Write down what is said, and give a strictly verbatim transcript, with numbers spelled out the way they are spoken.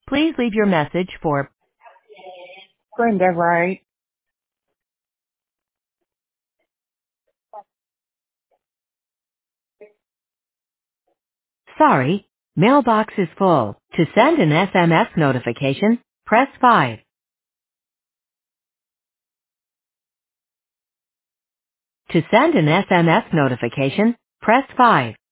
Please leave your message for Brenda Wright. Sorry, mailbox is full. To send an S M S notification, press five. To send an S M S notification, press five.